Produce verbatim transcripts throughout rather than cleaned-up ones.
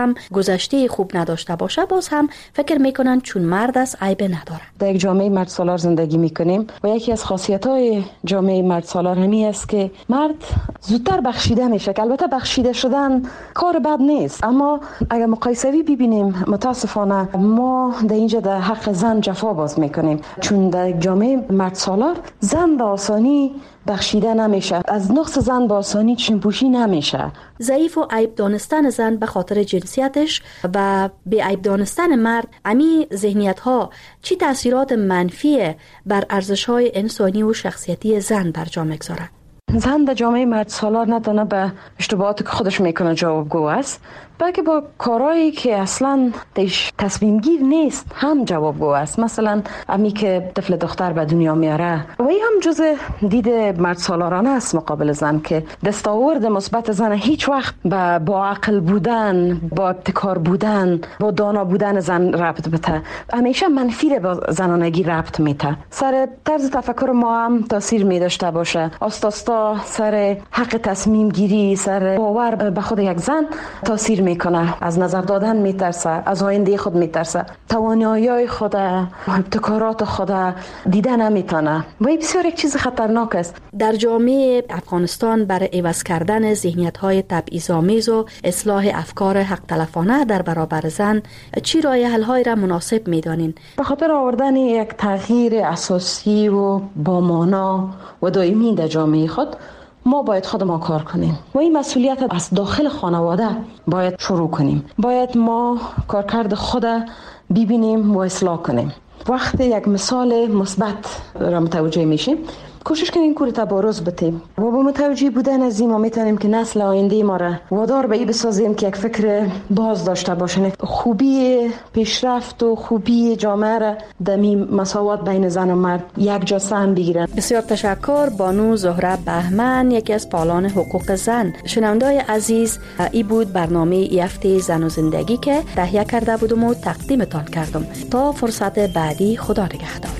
هم گذشته خوب نداشته باشه، باز هم فکر میکنن چون مرد است عیب نداره. در یک جامعه مرد سالار زندگی میکنیم و یکی از خاصیت‌های جامعه مرد سالار همی است که مرد زودتر بخشیده میشه. که البته بخشیده شدن کار بد نیست، اما اگر مقایسوی ببینیم متاسفانه ما در اینجا در حق زن جفا باز میکنیم، چون در یک جامعه مرد سالار زن به آسانی بخشیده نمیشه، از نقص زن به آسانی چشم‌پوشی نمیشه. ضعیف و عیب دانستن زن به خاطر جنسیتش و به عیب دانستن مرد، امی ذهنیت ها چی تاثیرات منفی بر ارزش های انسانی و شخصیتی زن بر جامعه گذاره؟ زن در جامعه مرد سالار نتونه به اشتباهاتی که خودش میکنه جوابگو است، بلکه با کارهایی که اصلا دیش تصمیم گیر نیست هم جوابگو است. مثلا امی که طفل دختر به دنیا میاره و این هم جز دید مرد سالارانه است مقابل زن، که دستاورد مثبت زن هیچ وقت با با عقل بودن، با ابتکار بودن، با دانا بودن زن ربط بده، همیشه منفی با زنانگی ربط میده. سر طرز تفکر ما هم تاثیر میداشته باشه، آستاستا سر حق تصمیم گیری، سر باور به خود یک زن تاثیر میکنه. از نظر دادن میترسه، از آینده خود میترسه، توانایی‌های خود، ابتکارات خود دیده نمیتونه و این بسیار یک چیز خطرناک است. در جامعه افغانستان برای عوض کردن ذهنیت‌های تبعیض‌آمیز و اصلاح افکار حق تلفانه در برابر زن چی راه حل‌های را مناسب میدانین؟ به خاطر آوردن یک تغییر اساسی و با مانا و دائمی در جامعه خود ما باید خود ما کار کنیم و این مسئولیت از داخل خانواده باید شروع کنیم. باید ما کارکرد خود ببینیم و اصلاح کنیم. وقتی یک مثال مثبت را متوجه میشیم کوشش کنیم کور تبارز بتیم و با متوجه بودن از این ما میتونیم که نسل آینده ما را وادار به این بسازیم که یک فکر باز داشته باشن. خوبی پیشرفت و خوبی جامعه را در مساوات بین زن و مرد یک جا سهم بگیرن. بسیار تشکر. بانو زهره بهمن، یکی از پالان حقوق زن. شنونده‌های عزیز، ای بود برنامه ای هفته زن و زندگی که تهیه کرده بودم و تقدیمتان کردم. تا فرصت بعدی، خدا نگهدار.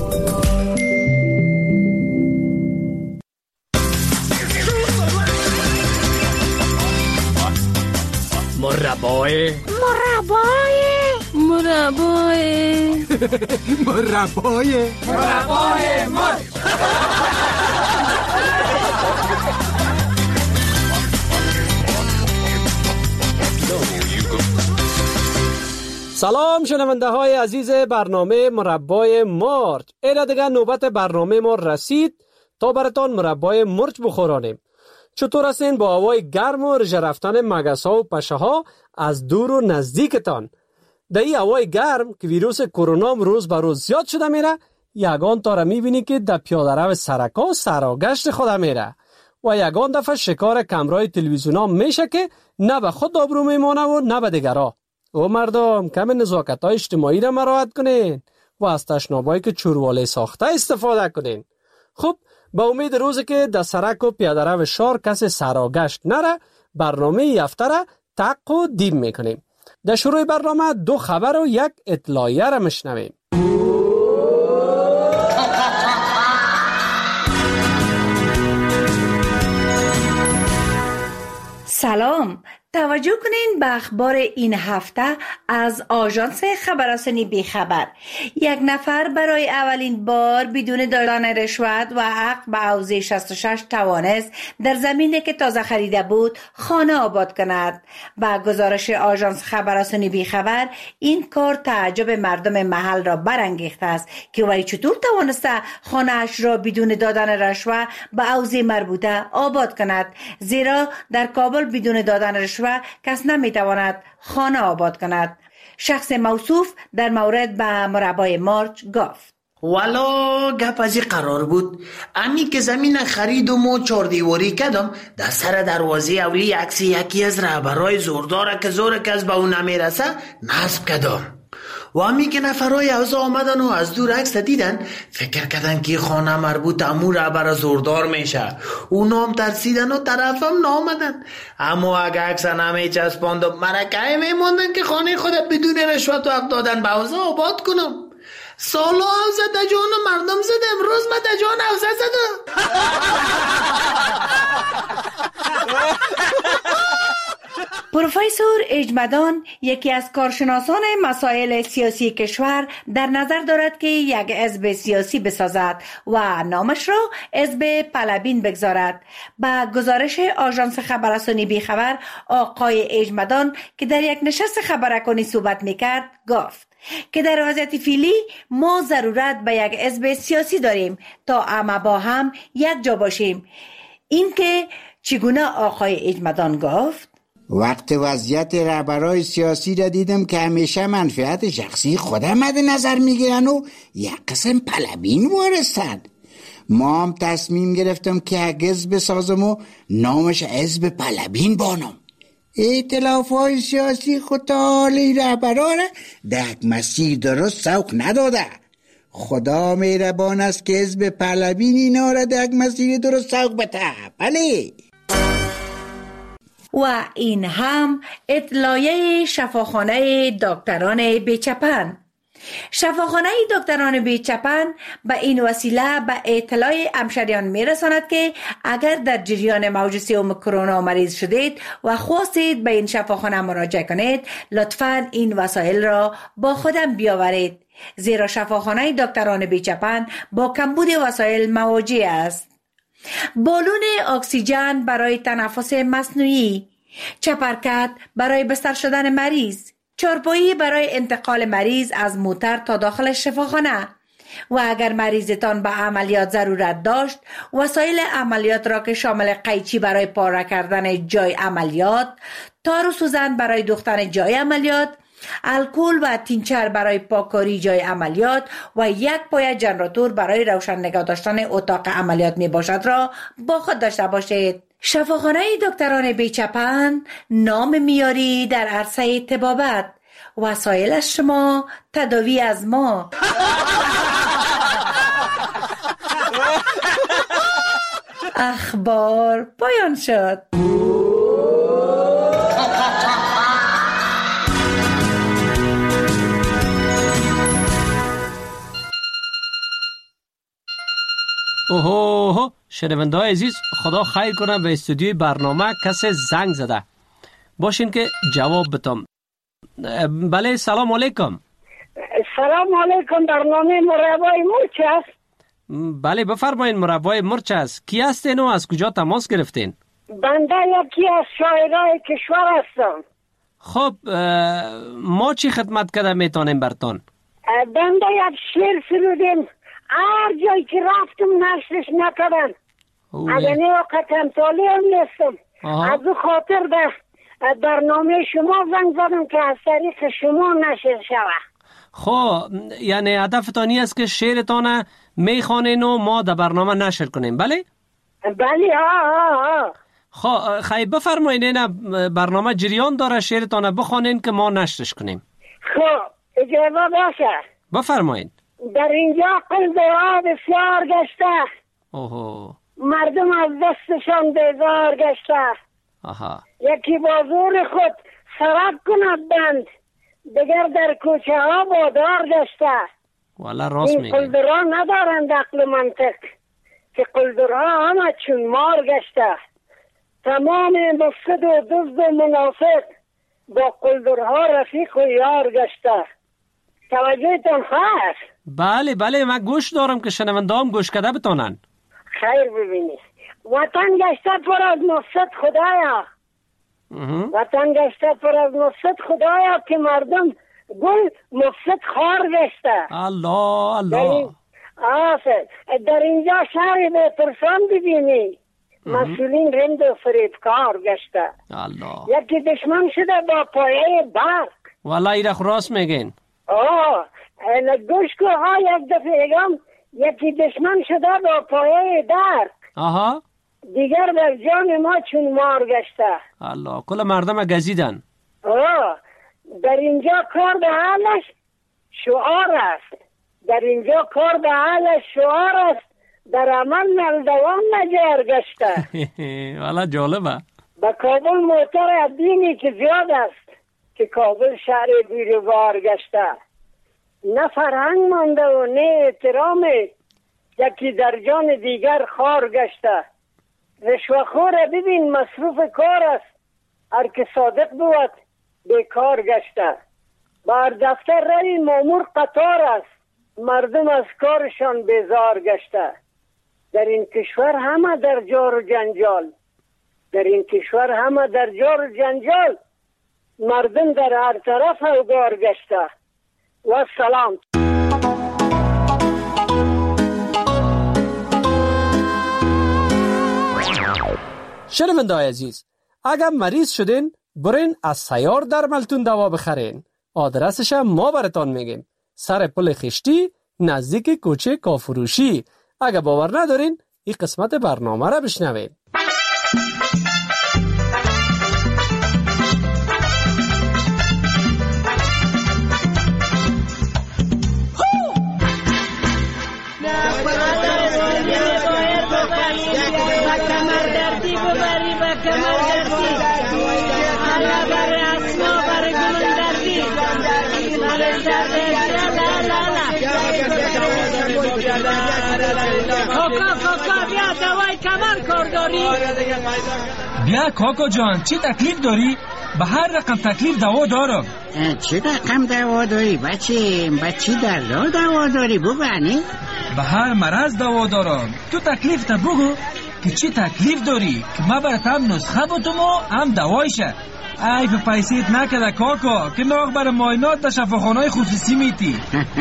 مربای مربای مربای مربای مربای مر سلام شنونده های عزیز برنامه مربای مرچ. اینا دیگه نوبت برنامه ما رسید تا براتان مربای مرچ بخورانیم. چطور هستین با هوای گرم و رژه رفتن مگس ها و پشه ها از دور و نزدیکتان؟ در این هوای گرم که ویروس کرونا روز به روز زیاد شده میره، یگان تا را میبینی که در پیاده رو سرکا و سراگشت خود میره و یگان دفعه شکار کمرای تلویزیون ها میشه که نه به خود آبرو میمانه و نه به دیگرا. او مردم کم نزاکت های اجتماعی را مراعات کنین و از تشنابایی که چورواله ساخته استفاده کنین. خب با امید روزی که در سرک و پیاده رو شهر کسی سراگشت نره، برنامه یفته را تق و دیم میکنیم. در شروع برنامه دو خبر و یک اطلاعیه را مشنویم. سلام، توجه کنین به اخبار این هفته از آژانس خبررسانی بیخبر. یک نفر برای اولین بار بدون دادن رشوت و حق به حوزه شصت و شش توانست در زمینی که تازه خریده بود خانه آباد کند. با گزارش آژانس خبررسانی بیخبر، این کار تعجب مردم محل را برانگیخته است که وی چطور توانسته خانه اش را بدون دادن رشوت به حوزه مربوطه آباد کند، زیرا در کابل بدون دادن رشوت کس نمیتواند خانه آباد کند. شخص موصوف در مورد به مربای مرچ گفت: والا گپ از این قرار بود امی که زمین خریدم و چار دیواری کردم، در سر دروازه اولی عکس یکی از رهبرای زورداره که زور کس به اون نمیرسه نصب کردم و امی که نفرای اوضاع آمدن و از دور عکس دیدن فکر کردن که خانه مربوط امو رهبر زوردار میشه. اونا هم ترسیدن و طرفم نامدن، اما اگه عکس نمی چسباندم مرکه میموندن که خانه خود بدون رشوت و حق دادن به اوضاع آباد کنم. سالا اوضاع در جان مردم زده، امروز من در جان اوضاع زده. پروفسور اجمدان یکی از کارشناسان مسائل سیاسی کشور در نظر دارد که یک حزب سیاسی بسازد و نامش را حزب پلبین بگذارد. با گزارش آژانس خبررسانی بیخبر، آقای اجمدان که در یک نشست خبررسانی صحبت میکرد گفت که در وضعیت فعلی ما ضرورت به یک حزب سیاسی داریم تا همه با هم یک جا باشیم. این که چگونه آقای اجمدان گفت؟ وقت وضعیت رهبرای سیاسی را دیدم که همیشه منفعت شخصی خودم مد نظر میگیرن و یک قسم پلبین وارستن. ما هم تصمیم گرفتم که یک حزب بسازم و نامش حزب پلبین بانم. ائتلاف های سیاسی خود حالی رهبرا را در یک مسیر درست سوق نداده. خدا مهربان است که حزب پلبین اینا را در یک مسیر درست سوق بده. بله. و این هم اطلاعیه شفاخانه دکتران بیچپن. شفاخانه دکتران بیچپن به این وسیله به اطلاع همشهریان میرساند که اگر در جریان موج سوم کرونا مریض شدید و خواستید به این شفاخانه مراجعه کنید، لطفاً این وسایل را با خودم بیاورید، زیرا شفاخانه دکتران بیچپن با کمبود وسایل مواجه است. بالون اکسیژن برای تنفس مصنوعی، چپرکت برای بستر شدن مریض، چارپایی برای انتقال مریض از موتر تا داخل شفاخانه و اگر مریضتان به عملیات ضرورت داشت، وسایل عملیات را که شامل قیچی برای پاره کردن جای عملیات، تار و سوزن برای دوختن جای عملیات، الکل و تینچر برای پاککاری جای عملیات و یک پایه ژنراتور برای روشن نگاه داشتن اتاق عملیات می باشد را با خود داشته باشید. شفاخانه دکتران بیچپن نام میاری در عرصه طبابت. وسایل از شما، تداوی از ما. اخبار پایان شد. اوه شنونده های عزیز، خدا خیر کنه به استودیوی برنامه کسی زنگ زده باشین که جواب بتم. بله سلام علیکم. سلام علیکم. برنامه مربای مرچ است؟ بله بفرمایین. مربای مرچ است. کی هستین و از کجا تماس گرفتین؟ بنده یکی از شاعرای کشور هستم. خب ما چی خدمت کرده میتونیم برتون؟ بنده یک شعر سرودیم، هر جایی که رفتم نشرش نکردن. اگر نه وقت امثالی هم نیستم. از او خاطر به برنامه شما زنگ زدم که از طریق شما نشر شود. خب یعنی هدفتانی است که شعرتان میخوانین و ما در برنامه نشر کنیم، بله؟ بله ها ها ها. خب خیلی بفرمایین، این برنامه جریان داره، شعرتان بخوانین که ما نشرش کنیم. خب اجازه باشه. بفرمایین. در اینجا قلدرها بسیار گشته، اوه. مردم از دستشان بیزار گشته. آها. یکی با زور خود سرک کند بند، دیگر در کوچه ها بادار گشته. والا راست میگه. این قلدرها ندارند عقل منطق، که قلدرها همه چون مار گشته. تمام مفسد و دزد و منافق، با قلدرها رفیق و یار گشته. توجهتان هست؟ بله بله، من گوش دارم که شنونده هم گوش کده بتانن. خیر ببینید، وطن گشته پر از مفسد خدایا، وطن گشته پر از مفسد خدایا، که مردم گل مفسد خار گشته. الله الله. آفر در اینجا شهر بی‌ترسان ببینی، مسئولین رند و فریبکار گشته. الله. یکی دشمن شده با پایه برق. والا ایره راست میگین. آه گوش که ها یک دفعه اگم یکی دشمن شده با پایه درک. آها. دیگر بر جان ما چون مار گشته. الله، کل مردم گزیدن. آه در اینجا کار به حالش شعار است، در اینجا کار به حالش شعار است، در عمل نلدوان نجار گشته. والا جالبه. با کابل موتر دینی که زیاد است، که کابل شهر بیروبار گشته. نه فرهنگ مانده و نه احترام، یکی در جان دیگر خار گشته. رشوه‌خور ببین مصروف کار است، هر که صادق بود بیکار گشته. بر دفتر روی مامور قطار است، مردم از کارشان بیزار گشته. در این کشور همه در جار و جنجال، در این کشور همه در جار و جنجال، مردم در هر طرف اوگار گشته. و سلام. شنونده‌های عزیز، اگر مریض شدین برین از سیار درملتون دوا بخرین. آدرسش ما براتون میگیم. سر پل خشتی نزدیک کوچه کافروشی. اگر باور ندارین این قسمت برنامه را بشنوین. کاکا کاکا بیا دوای کمر کار داری. بیا کاکا جان، چی تکلیف داری؟ به هر رقم تکلیف دوا دارم. چی رقم دوا داری بچه؟ بچی در دوا داری بگو انی؟ به هر مرض دوا دارم. تو تکلیف تا بگو که چی تکلیف داری که ما برات هم نسخه بودم و هم دوایشه. ای به پیسیت نکده کاکا که ناغ برای ماینات در شفاخانه‌های خصوصی میتی.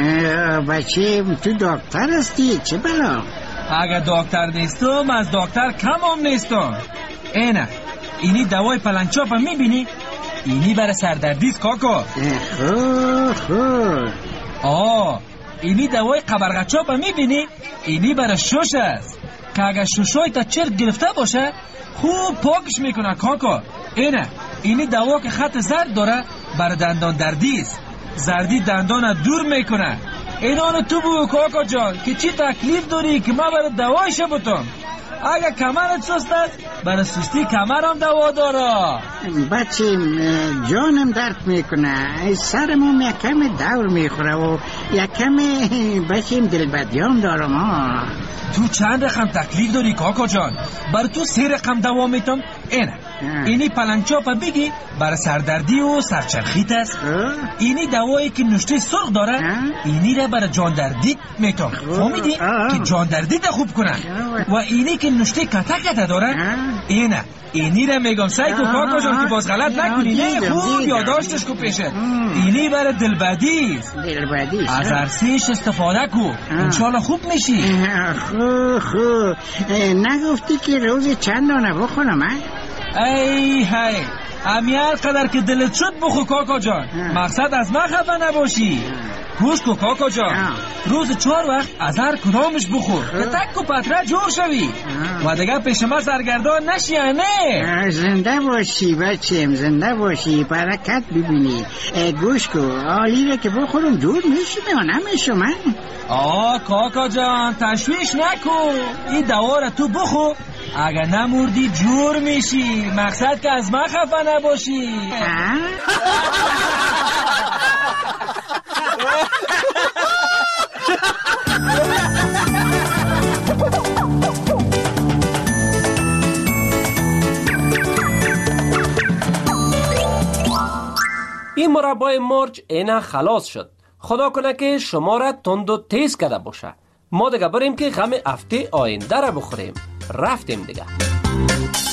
بچه تو دکتر هستی؟ چه بلا؟ اگر دکتر نیستم از دکتر کم هم نیستم. اینه اینی دوای پلنچاپ هم میبینی؟ اینی برای سردردیست کاکا. خوب خوب. آه اینی دوای قبرغچاپ هم میبینی؟ اینی برای شش است که اگر ششای تا چرک گرفته باشه خوب پاکش میکنه کاکا. اینه اینی دوا که خط زرد داره برای دندان دردیست. زردی دندان دور میکنه. اینانو تو بگو کاکا جان که چی تکلیف داری که ما برای دوایش بودم. اگر کمرت سست است برای سستی کمر هم دوا داره. بچه جانم درد میکنه، سرمون یکم دور میخوره و یکم بچه دلبدیام دارم ها. تو چند رقم تکلیف داری کاکا جان؟ برای تو سه رقم دوا میتم. اینه اینی پلنچاپ بگی برای سردردی و سرچرخیت است. اینی دوایی که نشته سرخ داره اینی را برای جاندردی میتم. فهمیدی که جاندردی خوب کنه. و اینی که نشته کتا کتا داره اینه اینی را میگم سعی کو کاکا جان که باز غلط نکنی. نه خوب یادداشتش کو پیشه. اینی برای دلبدی است. دلبدی از عرصهش استفاده کو انشالله خوب میشی. خوب خوب. نگفتی که روز چند دانه بخورم؟ ای هی امیال قدر که دلت شد بخو کاکا جان. مقصد از من خفه نباشی. گوش کو کاکا جان، روز چهار وقت از هر کدامش بخور که تک و پتره جور شوی و دیگه پیش ما سرگردان نشی. نه زنده باشی بچیم، زنده باشی، برکت ببینی. گوش کو آلی را که بخورم جور میشم یا نمیشم؟ من آه کاکا جان تشویش نکو. این دوا را تو بخو، اگر نموردی جور میشی. مقصد که از من خفه نباشی. این مربای مرچ اینا خلاص شد. خدا کنه که شما را تند و تیز کرده باشه. ما دیگه بریم که غم هفته آینده را بخوریم. رفتیم دیگه.